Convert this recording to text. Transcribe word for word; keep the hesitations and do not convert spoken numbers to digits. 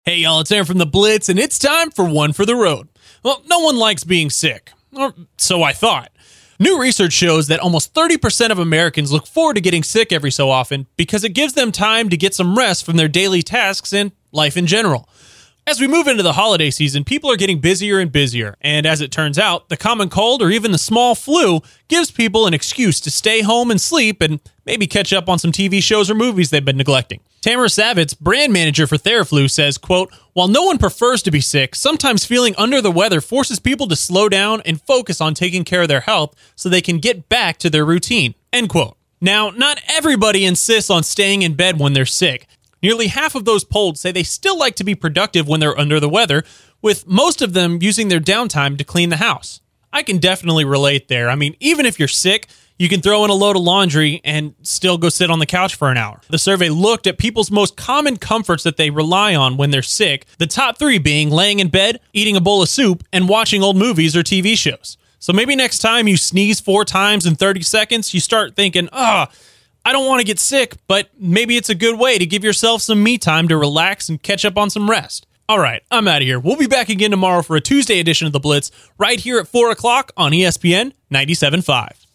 Hey y'all, it's Aaron from The Blitz, and it's time for One for the Road. Well, no one likes being sick, or so I thought. New research shows that almost thirty percent of Americans look forward to getting sick every so often because it gives them time to get some rest from their daily tasks and life in general. As we move into the holiday season, people are getting busier and busier, and as it turns out, the common cold or even the small flu gives people an excuse to stay home and sleep and maybe catch up on some T V shows or movies they've been neglecting. Tamara Savitz, brand manager for Theraflu, says, quote, "While no one prefers to be sick, sometimes feeling under the weather forces people to slow down and focus on taking care of their health so they can get back to their routine," end quote. Now, not everybody insists on staying in bed when they're sick. Nearly half of those polled say they still like to be productive when they're under the weather, with most of them using their downtime to clean the house. I can definitely relate there. I mean, even if you're sick, you can throw in a load of laundry and still go sit on the couch for an hour. The survey looked at people's most common comforts that they rely on when they're sick, the top three being laying in bed, eating a bowl of soup, and watching old movies or T V shows. So maybe next time you sneeze four times in thirty seconds, you start thinking, ah, oh, I don't want to get sick, but maybe it's a good way to give yourself some me time to relax and catch up on some rest. All right, I'm out of here. We'll be back again tomorrow for a Tuesday edition of The Blitz right here at four o'clock on E S P N ninety-seven point five.